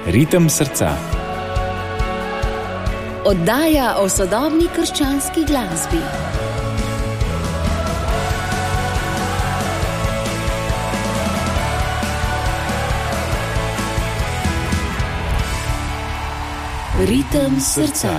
Ritem srca. Oddaja o sodobni krščanski glasbi. Ritem srca.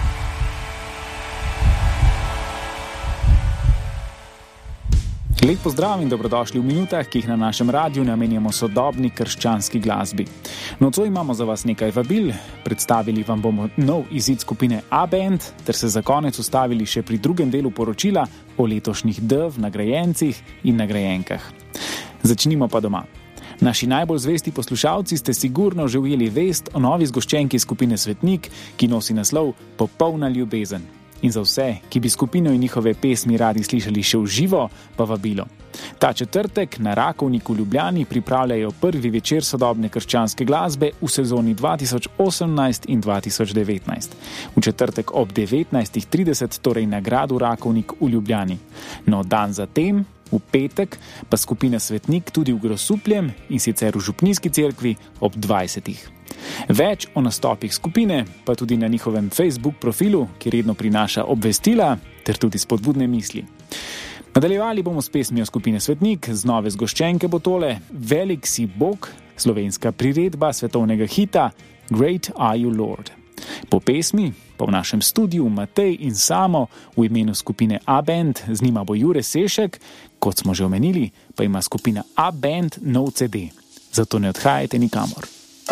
Lep pozdrav in dobrodošli v minutah, ki jih na našem radiju namenjamo sodobni krščanski glasbi. Nocoj imamo za vas nekaj vabil, predstavili vam bomo nov izid skupine A-Band, ter se za konec ustavili še pri drugem delu poročila o letošnjih nagrajencih in nagrajenkah. Začnimo pa doma. Naši najbolj zvesti poslušalci ste sigurno že ujeli vest o novi zgoščenki skupine Svetnik, ki nosi naslov Popolna ljubezen. In za vse, ki bi skupino in njihove pesmi radi slišali še v živo, pa vabilo. Ta četrtek na Rakovniku v Ljubljani pripravljajo prvi večer sodobne krščanske glasbe v sezoni 2018 in 2019. V četrtek ob 19.30, torej na gradu Rakovnik v Ljubljani. No, dan zatem, v petek, pa skupina Svetnik tudi v Grosupljem in sicer v Župnijski cerkvi ob 20. Več o nastopih skupine, pa tudi na njihovem Facebook profilu, ki redno prinaša obvestila ter tudi spodbudne misli. Nadaljevali bomo s pesmijo skupine Svetnik, z nove zgoščenke bo tole Velik si Bog, slovenska priredba svetovnega hita Great Are You Lord. Po pesmi pa v našem studiu Matej in Samo v imenu skupine A-Band, z njima bo Jure Sešek, kot smo že omenili, pa ima skupina A-Band nov CD. Zato ne odhajajte nikamor.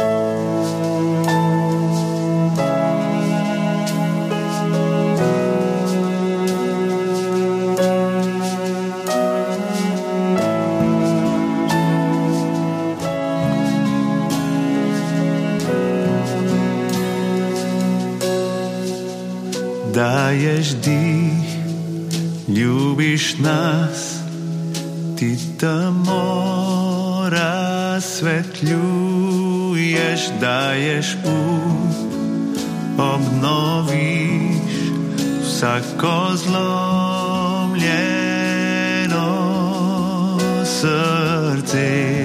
Daješ dih, ljubiš nas, ti tamo razsvetljuješ, daješ obnoviš vsako zlomljeno srce.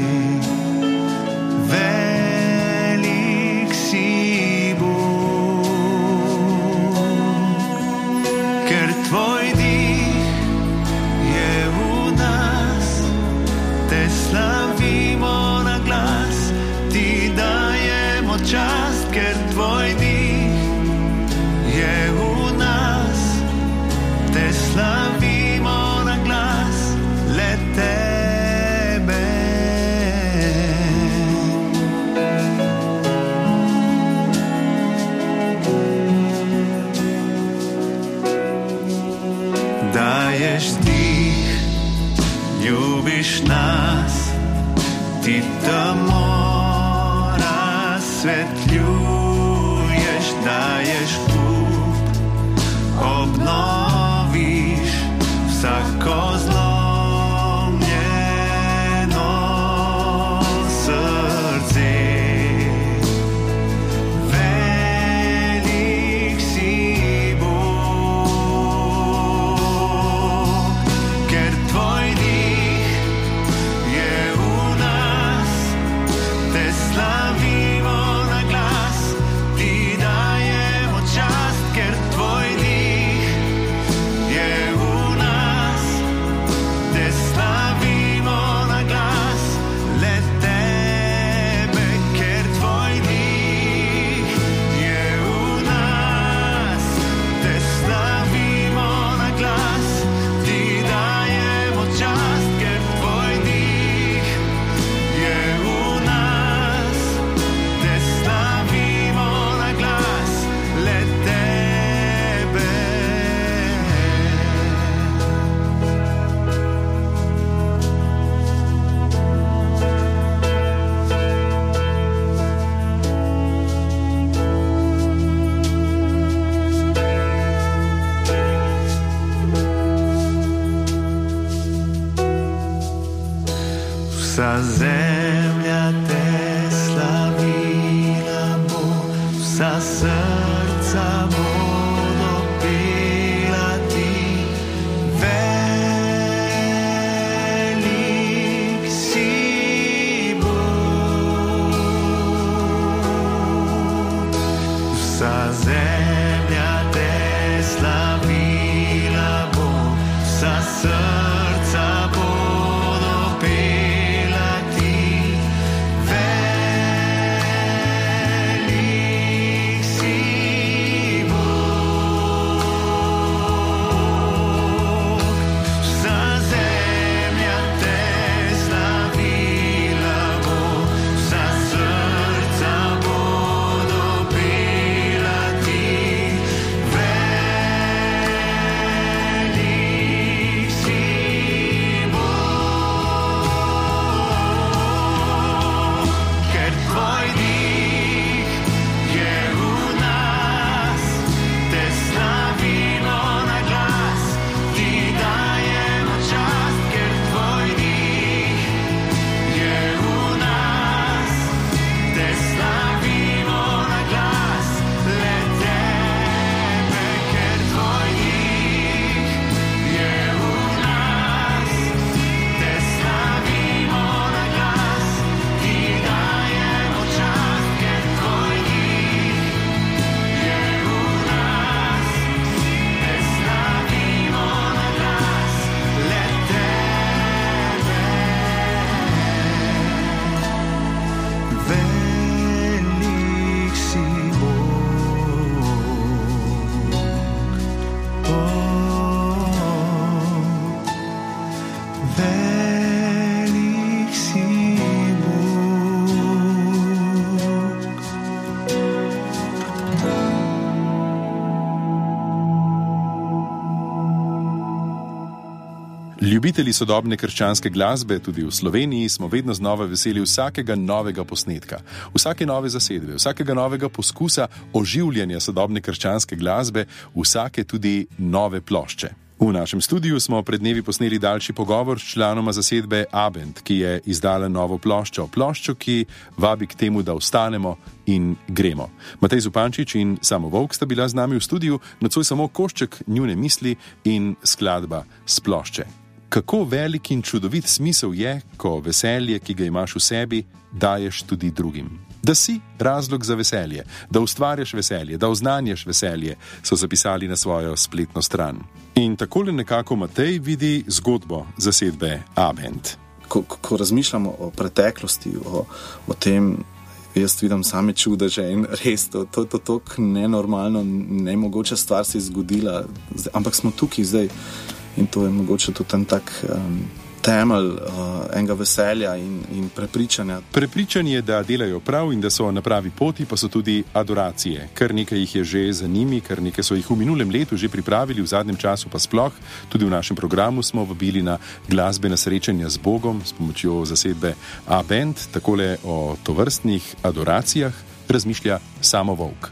Čast, ker tvoj dih je v nas, te slavimo na glas, le tebe. Daješ dih, ljubiš nas, ti tamo svetljuješ, daješ obnoviš vsako zlomljeno srce. Velik si Bog, ker tvoj dih je v nas, te slavimo. Vsa zemlja te slavila bo, vsa srca bodo pela ti. Velik si Bog. Ljubitelji sodobne krščanske glasbe, tudi v Sloveniji, smo vedno znova veseli vsakega novega posnetka, vsake nove zasedbe, vsakega novega poskusa oživljanja sodobne krščanske glasbe, vsake tudi nove plošče. V našem studiu smo pred dnevi posneli daljši pogovor s članoma zasedbe A-Band, ki je izdala novo ploščo, ki vabi k temu, da vstanemo in gremo. Matej Zupančič in Samo Volk sta bila z nami v studiu, nocoj samo košček njune misli in skladba s plošče. Kako velik in čudovit smisel je, ko veselje, ki ga imaš v sebi, daješ tudi drugim. Da si razlog za veselje, da ustvarjaš veselje, da oznanjaš veselje, so zapisali na svojo spletno stran. In takole nekako Matej vidi zgodbo zasedbe A-Band. Ko razmišljamo o preteklosti, o tem, jaz vidim same čudeže in res, to je tako nenormalno, nemogoča stvar se je zgodila, ampak smo tukaj zdaj. In to je mogoče tudi en tak temelj enega veselja in prepričanja. Prepričanje, da delajo prav in da so na pravi poti, pa so tudi adoracije. Kar nekaj jih je že za njimi, kar nekaj so jih v minulem letu že pripravili, v zadnjem času pa sploh. Tudi v našem programu smo vabili na glasbena srečanja z Bogom s pomočjo zasedbe A-Band. Takole o tovrstnih adoracijah razmišlja Samo Volk.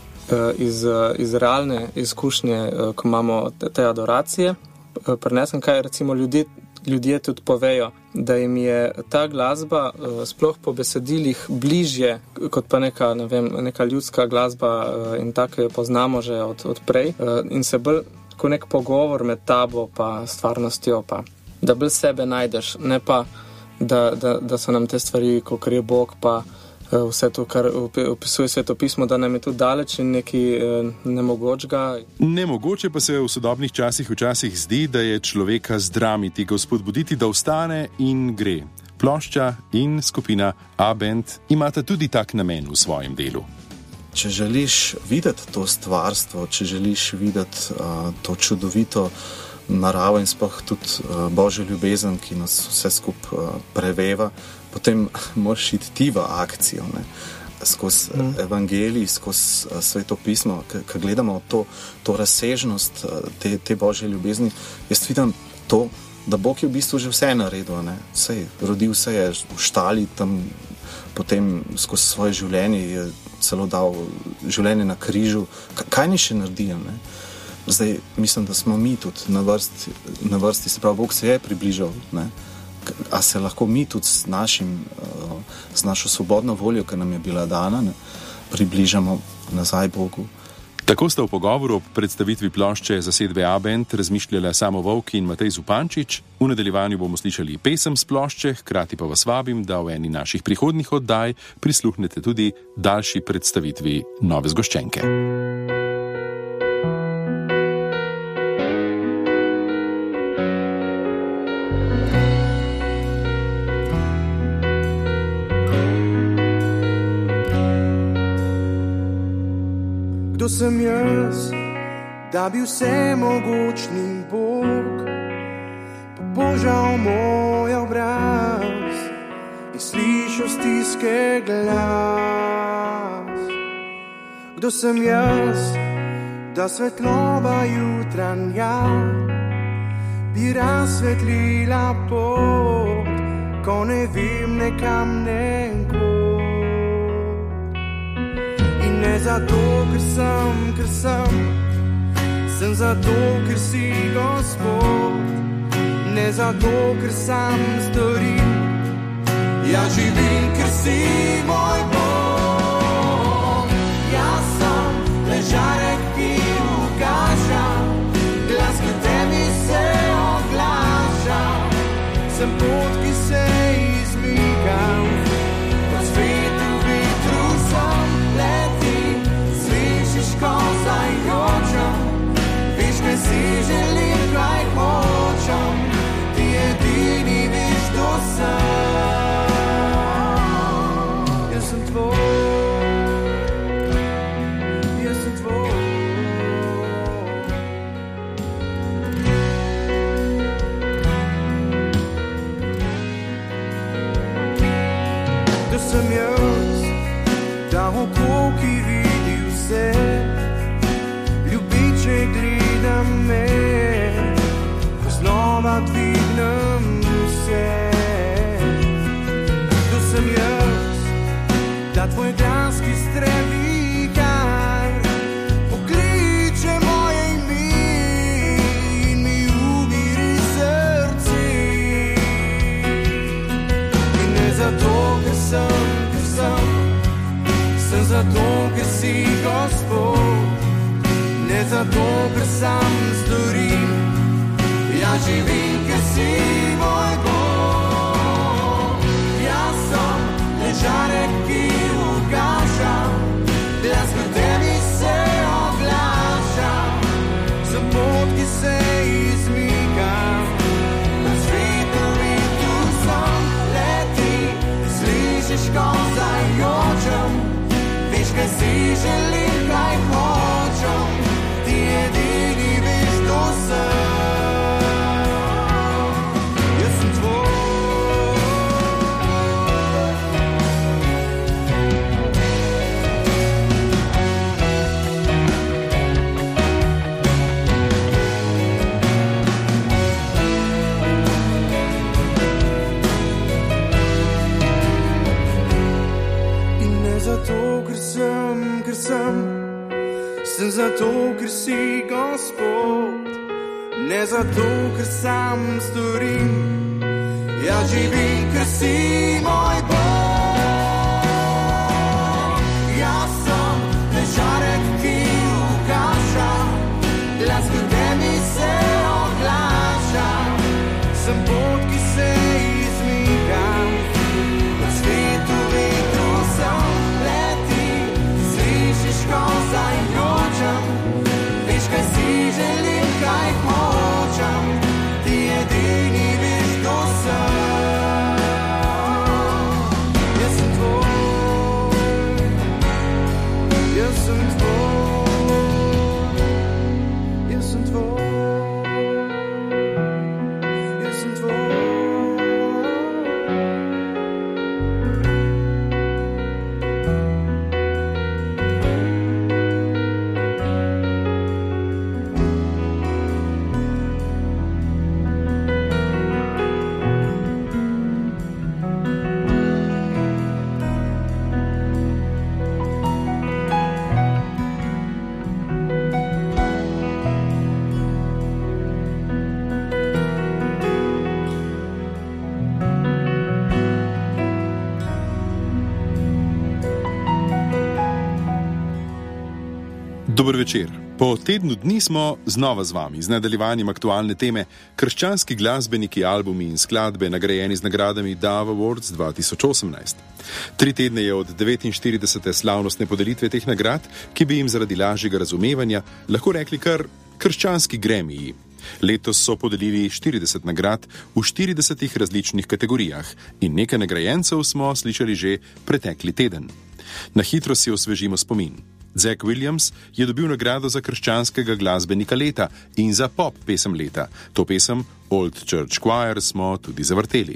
Iz realne izkušnje, ko imamo te adoracije, prinesem, kaj recimo ljudje tudi povejo, da jim je ta glasba sploh po besedilih bližje kot pa neka ljudska glasba in tako jo poznamo že od prej in se bolj kot nek pogovor med tabo pa stvarnostjo, pa da bolj sebe najdeš, ne pa da so nam te stvari, kakor je Bog pa vse to, kar opisuje Sveto pismo, da nam je tudi daleč in nekaj nemogočega. Nemogoče pa se v sodobnih časih včasih zdi, da je človeka zdramiti, ga spodbuditi, da vstane in gre. Plošča in skupina A-Band imata tudi tak namen v svojem delu. Če želiš videti to stvarstvo, če želiš videti to čudovito naravo in sploh tudi Božjo ljubezen, ki nas vse skupaj preveva, potem moraš iti ti v akcijo, skozi evangelij, skozi Sveto pismo, ko gledamo to razsežnost te Božje ljubezni. Jaz vidim to, da Bog je v bistvu že vse naredil, Sej, rodil se je v štali, tam potem skozi svoje življenje je celo dal življenje na križu. Kaj ni še naredil, Zdaj mislim, da smo mi tudi na vrsti, se pravi, Bog se je približal, A se lahko mi tudi z našo svobodno voljo, ki nam je bila dana, približamo nazaj Bogu. Tako sta v pogovoru ob predstavitvi plošče zasedbe A-Band razmišljala Samo Volk in Matej Zupančič. V nadaljevanju bomo slišali pesem s plošče, hkrati pa vas vabim, da v eni naših prihodnjih oddaj prisluhnete tudi daljši predstavitvi nove zgoščenke. Kdo sem jaz, da bi vsemogočni Bog pobožal moj obraz in slišal stiske glas? Kdo sem jaz, da svetloba jutranja bi razsvetlila pot, ko ne vem nekam nekod? Ne zato, ker sem zato, ker si Gospod. Ne zato, ker sam storim, ja živim, ker si moj Bog. Jaz sem ležarek, ki ugaša, glas, ki tebi se oglaša. Sem pot, ki se izmika, od svetu vetru sem letim, slišiš, ko zajočem, veš, kaj si želim, kaj hočem, ti edini veš, kdo sem. Jaz sem tvoj, jaz sem tvoj. Kdo sem jaz, da oko, ki vidi vse, ljubeče gleda me, ko znova dviga dotaknem se. To sem jaz, da tvoj glas, ki streli kar pokliče moje ime in mi umiri srce. In ne zato, ker sem zato, ker si Gospod, ne zato, ker sam storim, ja živim, ker si moj Bog. Jaz sem ležarek, ki ugaša, glas v tebi se oglaša, sem pot, ki se izmika, na svetu vitru sem leti, slišiš, ko zajočem, veš, kaj si želim, kaj hočem, ti edini veš, kdo sem. Jaz sem tvoj. In ne zato, sem zato, ker si Gospod, ne zato, ker sam storim, ja živim, ker si moj Bog. Jaz sem ležarek, ki ugaša, glas v tebi se oglaša, sem pot, ki se izmika, na svetu vetru sem leti, slišiš, ko zajočem, veš, kaj si želim, kaj hočem, ti edini veš, kdo sem. Jaz sem tvoj, jaz sem tvoj, jaz sem tvoj, jaz sem tvoj. Dober večer. Po tednu dni smo znova z vami, z nadaljevanjem aktualne teme krščanski glasbeniki, albumi in skladbe nagrajeni z nagradami Dove Awards 2018. 3 tedne je od 49. slavnostne podelitve teh nagrad, ki bi jim zaradi lažjega razumevanja lahko rekli kar krščanski Grammyji. Letos so podelili 40 nagrad v 40 različnih kategorijah in nekaj nagrajencev smo slišali že pretekli teden. Na hitro si osvežimo spomin. Zach Williams je dobil nagrado za krščanskega glasbenika leta in za pop pesem leta. To pesem Old Church Choir smo tudi zavrteli.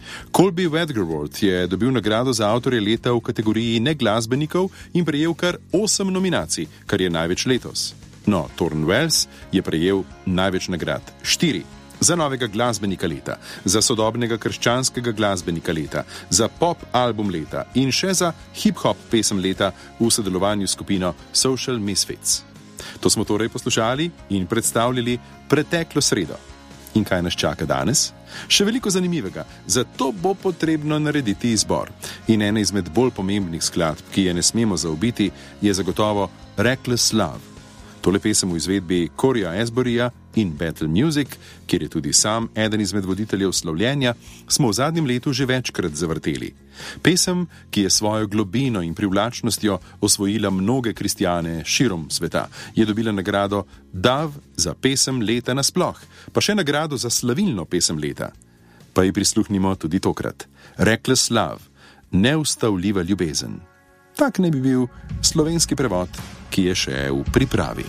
Colby Wedgerworth je dobil nagrado za avtorje leta v kategoriji neglasbenikov in prejel kar 8 nominacij, kar je največ letos. No, Thorn Wells je prejel največ nagrad, 4. Za novega glasbenika leta, za sodobnega krščanskega glasbenika leta, za pop album leta in še za hip-hop pesem leta v sodelovanju s skupino Social Misfits. To smo torej poslušali in predstavljali preteklo sredo. In kaj nas čaka danes? Še veliko zanimivega, zato bo potrebno narediti izbor. In ena izmed bolj pomembnih skladb, ki je ne smemo zaobiti, je zagotovo Reckless Love. Tole pesem v izvedbi Corija Asburyja in Battle Music, kjer je tudi sam eden izmed voditeljev slavljenja, smo v zadnjem letu že večkrat zavrteli. Pesem, ki je svojo globino in privlačnostjo osvojila mnoge kristjane širom sveta, je dobila nagrado Dove za pesem leta nasploh, pa še nagrado za slavilno pesem leta. Pa ji prisluhnimo tudi tokrat. Reckless Love, neustavljiva ljubezen. Tak ne bi bil slovenski prevod, ki je še v pripravi.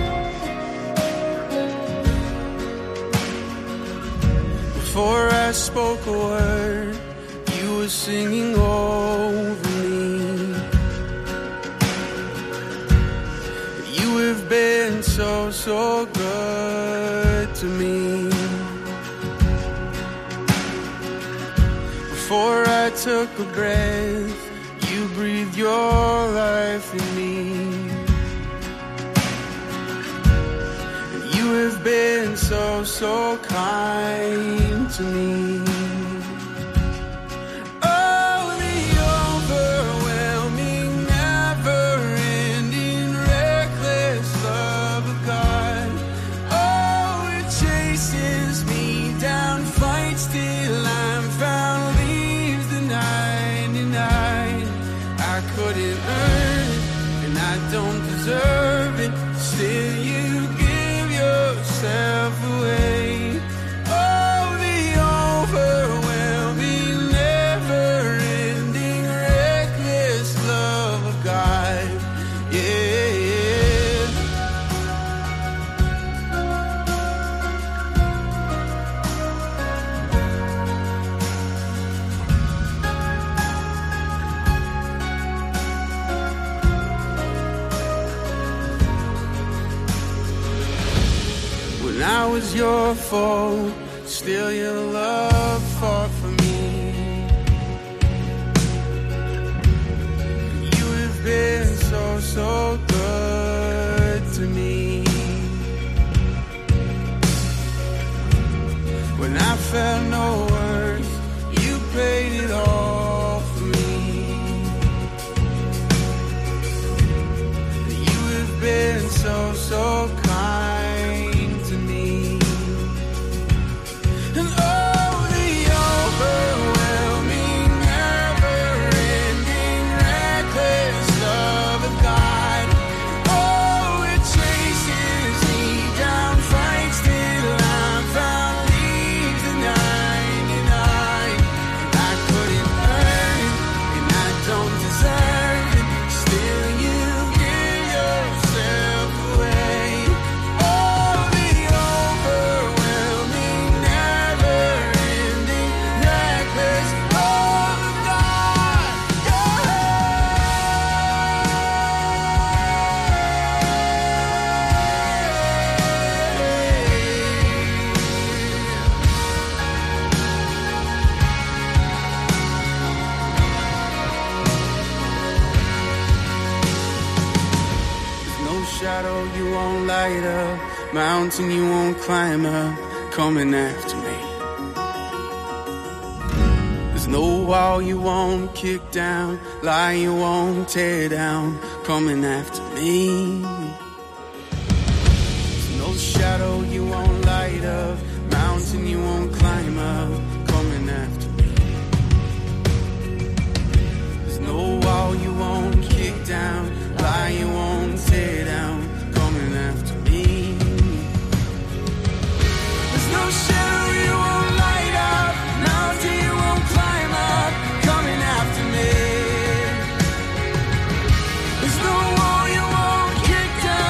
Before I spoke a word, you were singing over me. You have been so, so good to me. Before I took a breath, you breathed your life in me. And you have been so, so kind to me. Oh, the overwhelming, never-ending, reckless love of God. Oh, it chases me down, fights till I'm found. I couldn't earn it, and I don't deserve it. Still, you give yourself away. Oh, the overwhelming, never-ending, reckless love of God. Yeah. When I was your foe, still your love fought for me. You have been so, so good to me. When I felt no worth, you paid it all for me. You have been so, so kind to me. And oh, the overwhelming, never-ending, reckless love of God. Oh, it chases me down, fights till I'm found, leaves the 99. I couldn't earn it, and I don't deserve it. Still, you give yourself away. Oh, the overwhelming, never-ending, reckless love of God. There's no shadow you won't light up, mountain you won't climb up, coming after me. There's no wall you won't kick down, lie you won't tear down, coming after me. There's no shadow you won't light up, mountain you won't climb up, coming after me. There's no wall you won't kick down, lie you won't tear down, coming after me. There's no shadow you won't light up, mountain you won't climb up, coming after me. There's no wall you won't kick down.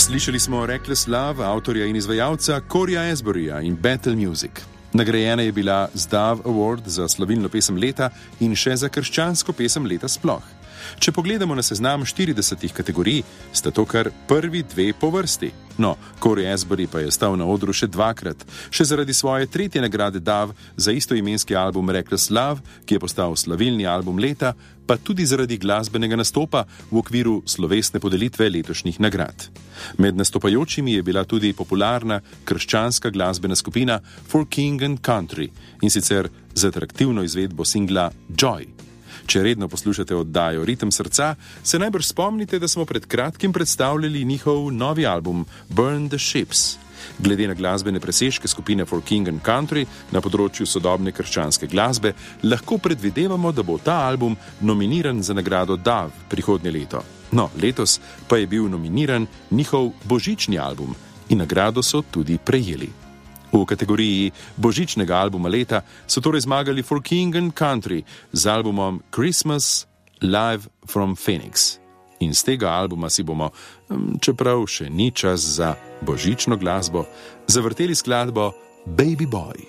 Slišali smo Reckless Love, avtorja in izvajalca Corya Asburyja in Battle Music. Nagrajena je bila z Dove Award za slovilno pesem leta in še za krščansko pesem leta sploh. Če pogledamo na seznam 40 kategorij, sta to kar prvi dve po vrsti. No, Cory Asbury pa je stal na odru še dvakrat, še zaradi svoje tretje nagrade Dove za istoimenski album Reckless Love, ki je postal slavilni album leta, pa tudi zaradi glasbenega nastopa v okviru slovesne podelitve letošnjih nagrad. Med nastopajočimi je bila tudi popularna krščanska glasbena skupina For King and Country, in sicer z atraktivno izvedbo singla Joy. Če redno poslušate oddajo Ritem srca, se najbrž spomnite, da smo pred kratkim predstavljali njihov novi album Burn the Ships. Glede na glasbene presežke skupine For King and Country na področju sodobne krščanske glasbe, lahko predvidevamo, da bo ta album nominiran za nagrado Dove prihodnje leto. No, letos pa je bil nominiran njihov božični album in nagrado so tudi prejeli. V kategoriji božičnega albuma leta so torej zmagali For King and Country z albumom Christmas Live from Phoenix. In z tega albuma si bomo, čeprav še ni čas za božično glasbo, zavrteli skladbo Baby Boy.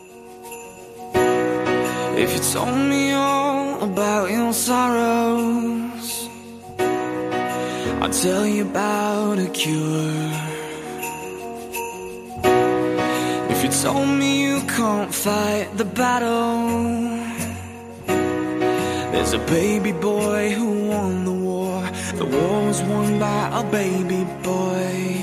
If you told me all about your sorrows, I'll tell you about a cure. If you told me you can't fight the battle, there's a baby boy who won the war. The war was won by a baby boy.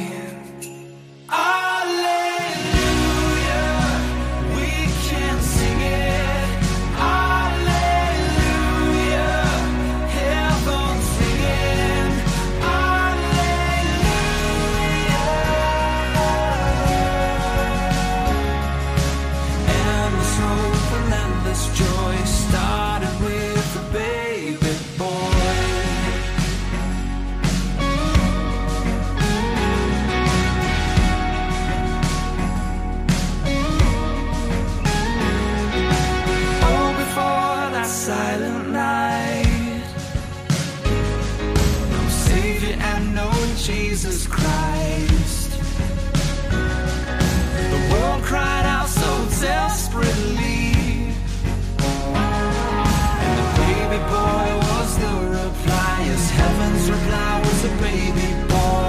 Jesus Christ. The world cried out so desperately, and the baby boy was the reply. Yes, heaven's reply was a baby boy.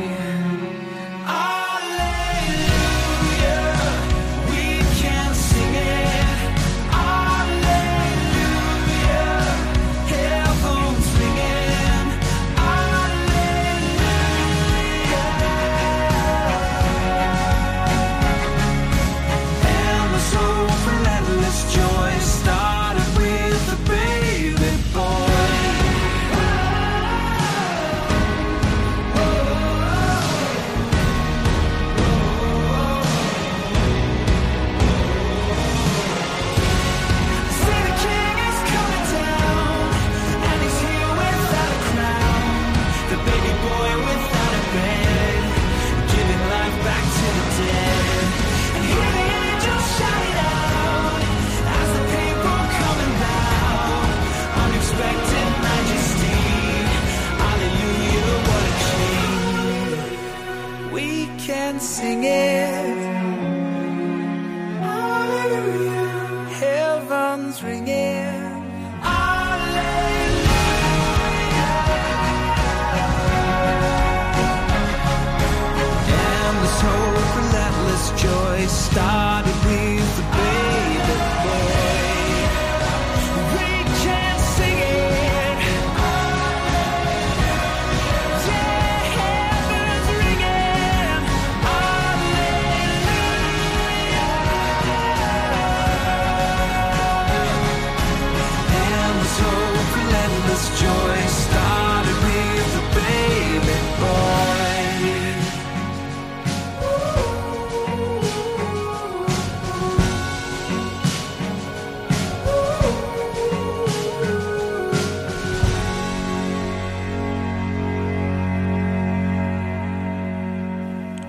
Sing it, hallelujah, heaven's ringing, hallelujah, and this hope, relentless joy started with the baby boy. We can sing it. Joy started with the baby boy.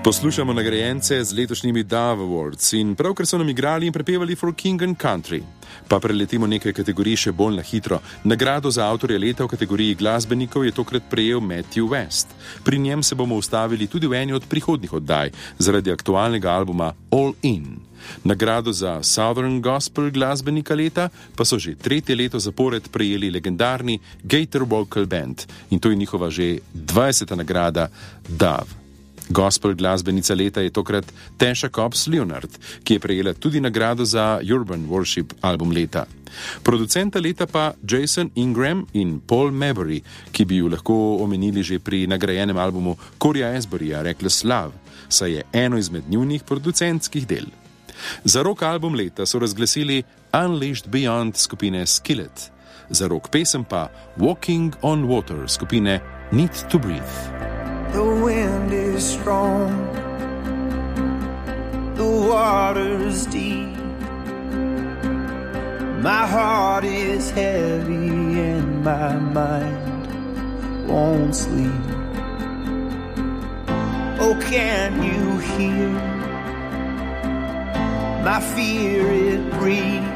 Poslušamo nagrajence z letošnjimi Dove Awards in pravkar so nam igrali in prepevali For King and Country. Pa preletimo nekaj kategorij še bolj na hitro. Nagrado za avtorja leta v kategoriji glasbenikov je tokrat prejel Matthew West. Pri njem se bomo ustavili tudi v eni od prihodnjih oddaj, zaradi aktualnega albuma All In. Nagrado za Southern Gospel glasbenika leta pa so že 3. leto zapored prejeli legendarni Gator Vocal Band in to je njihova že 20. nagrada Dove. Gospel glasbenica leta je tokrat Tasha Cobbs Leonard, ki je prejela tudi nagrado za Urban Worship album leta. Producenta leta pa Jason Ingram in Paul Mabry, ki bi ju lahko omenili že pri nagrajenem albumu Corya Asburyja Reckless Love, saj je eno izmed njunih producentskih del. Za rock album leta so razglasili Unleashed Beyond skupine Skillet, za rock pesem pa Walking on Water skupine Need to Breathe. The wind is strong, the water's deep. My heart is heavy and my mind won't sleep. Oh, can you hear my fear it breathe?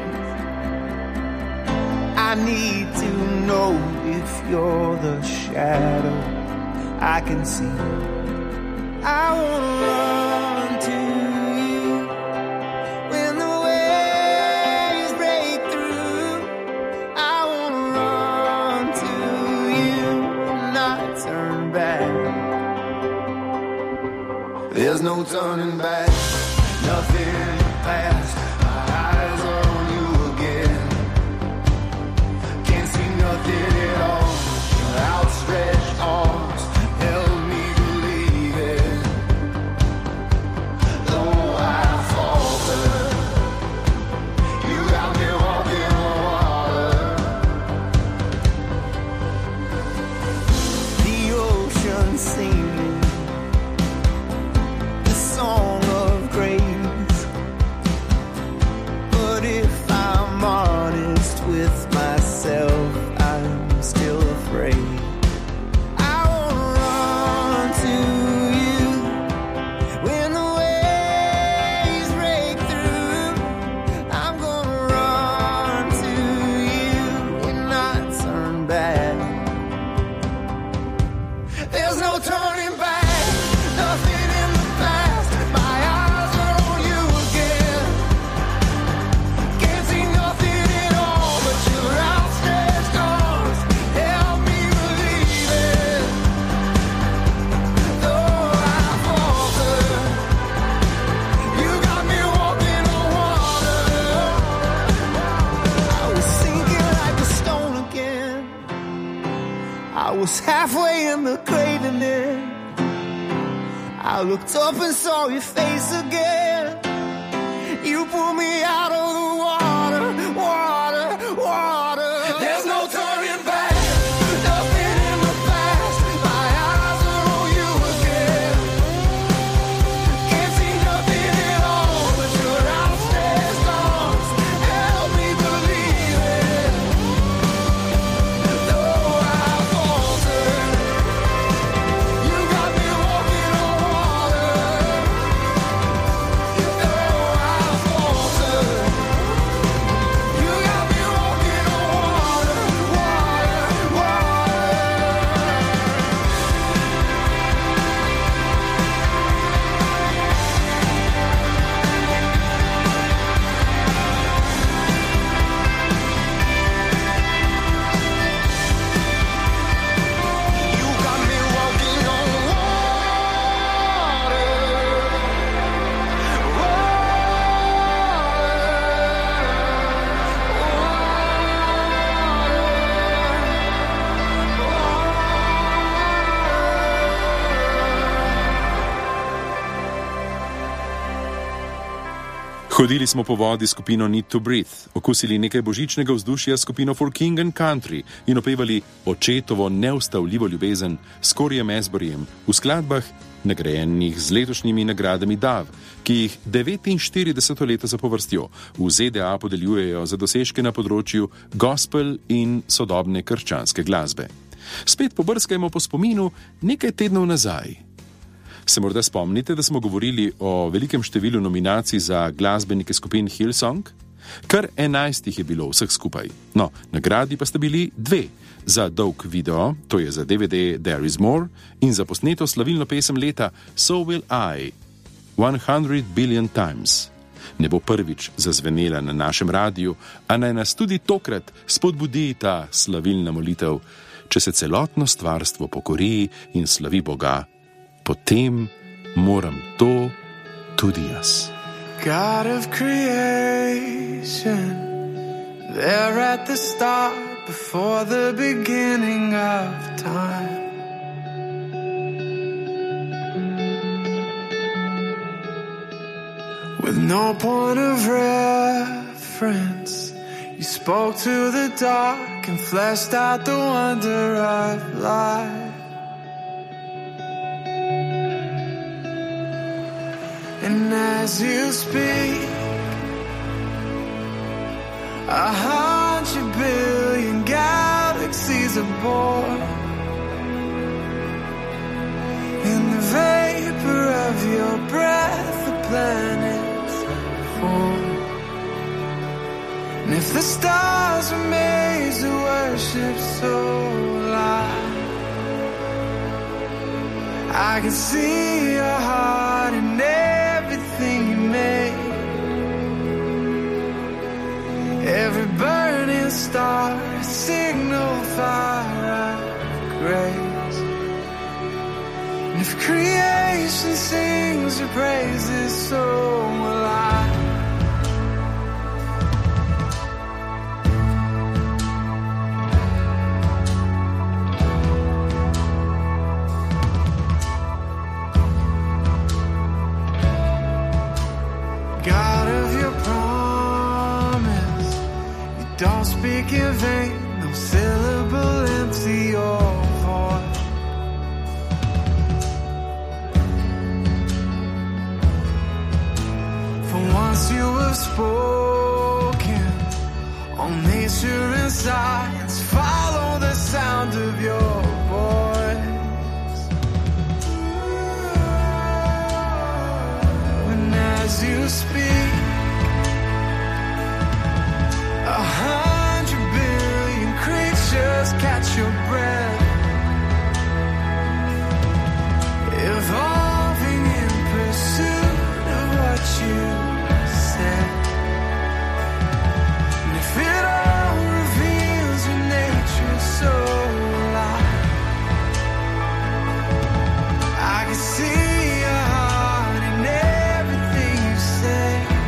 I need to know if you're the shadow I can see. I wanna run to you when the waves break through. I wanna run to you and not turn back. There's no turning back, nothing in the past. My eyes are on you again. Can't see nothing at all. Your outstretched arms singing the song of grace. But if I'm honest with myself, I'm still afraid. I wanna run to you when the waves break through. I'm gonna run to you and not turn back. There's no turning back, nothing in the past. My eyes are on you again. Can't see nothing at all but your outstretched arms. Help me believe it. Though I falter, you got me walking on water. I was sinking like a stone again. I was halfway in the grave and then I looked up and saw your face again. You pulled me out of the water, water, water. There's no turning back, nothing in the past. My eyes are on you again. Can't see nothing at all but your outstretched arms. Help me believe it. Though I falter, you got me walking on water. Though I falter, you got me walking on water, water, water. You got me walking on Hodili smo po vodi skupino Need to Breathe, okusili nekaj božičnega vzdušja skupino For King and Country in opevali očetovo neustavljivo ljubezen s Coryjem Asburyjem v skladbah nagrajenih z letošnjimi nagradami Dove, ki jih 49. leto zapovrstjo v ZDA podeljujejo za dosežke na področju gospel in sodobne krščanske glasbe. Spet pobrskajmo po spominu nekaj tednov nazaj. Se morda spomnite, da smo govorili o velikem številu nominacij za glasbenike skupin Hillsong? Kar 11 jih je bilo vseh skupaj. No, nagradi pa sta bili 2. Za dolg video, to je za DVD There is More, in za posneto slavilno pesem leta So Will I, 100 Billion Times. Ne bo prvič zazvenela na našem radiju, a naj nas tudi tokrat spodbudi ta slavilna molitev. Če se celotno stvarstvo pokori in slavi Boga, potem moram to tudi jaz. God of creation, there at the start, before the beginning of time. With no point of reference, you spoke to the dark and fleshed out the wonder of life. And as you speak, 100 billion galaxies are born. In the vapor of your breath, the planets form. And if the stars were made to worship, so will I can see your heart in everything you made. Every burning star, a signal fire of grace. And if creation sings your praises, so will I. God of your promise, you don't speak in vain, no syllable empty your voice. For once you have spoken, all nature and science follow the sound of your voice. When as you speak, 100 billion creatures catch your breath, evolving in pursuit of what you said. And if it all reveals your nature so alive, I can see your heart in everything you say.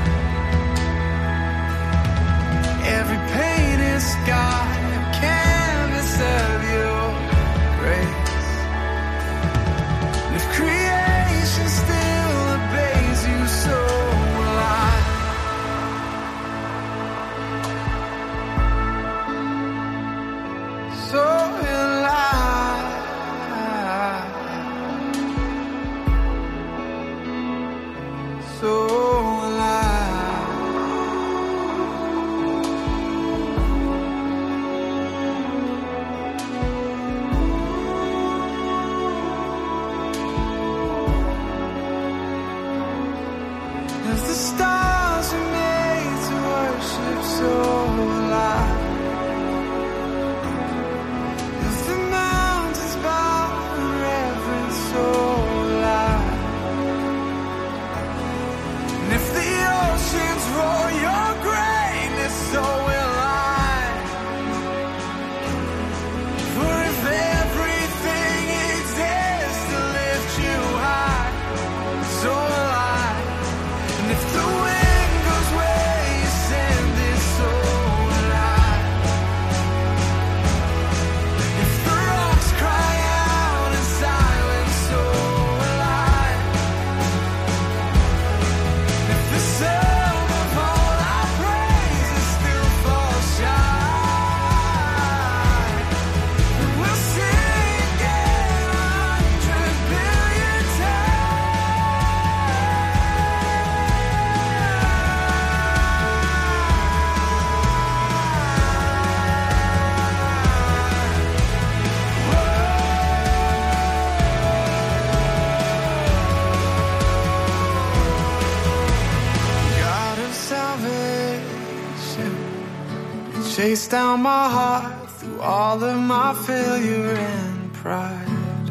chase down my heart through all of my failure and pride.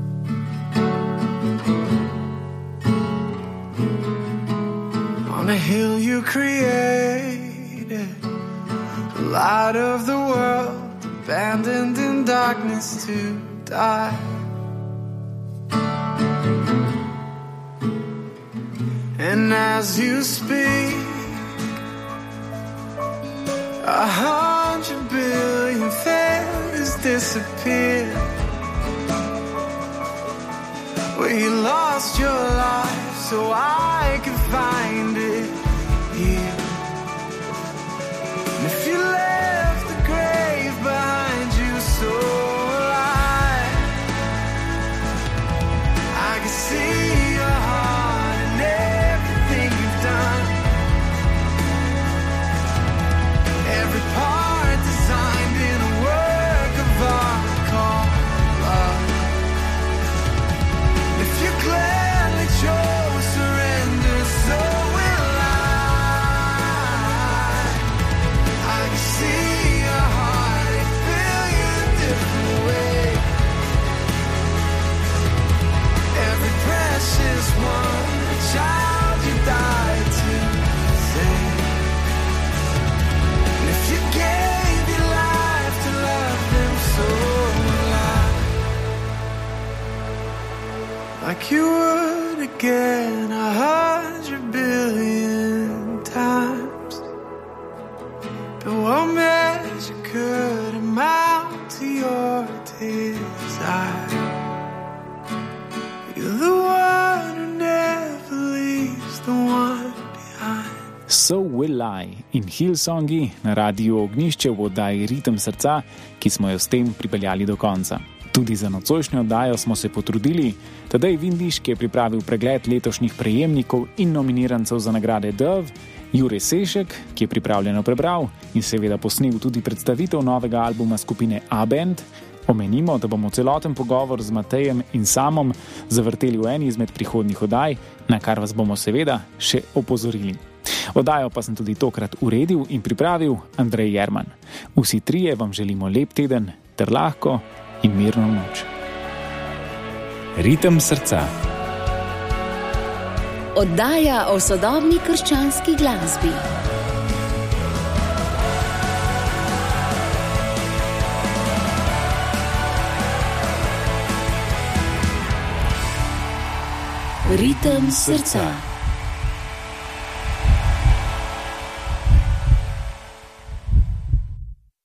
On a hill you created, the light of the world, abandoned in darkness to die. And as you speak, 100 billion failures disappear. Well, you lost your life so I could find it here. And if you left the grave behind you so alive, I can see your heart and everything you've done. Every part designed in a work of art called love. If you gladly chose surrender, so will I can see your heart a billion different ways. Every precious one, a child you died to save. And if you gave your life to love them, so will I. Like you would again 100 billion times. But what measure could amount to your desire? You're the one who never leaves the one behind. So Will I in Hillsongi na radiju Ognjišče v oddaji Ritem srca, ki smo jo s tem pripeljali do konca. Tudi za nocojšnjo oddajo smo se potrudili. Tadej Vindiš, ki je pripravil pregled letošnjih prejemnikov in nominirancev za nagrade DOV, Jure Sešek, ki je pripravljeno prebral in seveda posnel tudi predstavitev novega albuma skupine A-Band. Omenimo, da bomo celoten pogovor z Matejem in Samom zavrteli v eni izmed prihodnjih oddaj, na kar vas bomo seveda še opozorili. Oddajo pa sem tudi tokrat uredil in pripravil Andrej Jerman. Vsi trije vam želimo lep teden ter lahko in mirno noč. Ritem srca. Oddaja o sodobni krščanski glasbi. Ritem srca.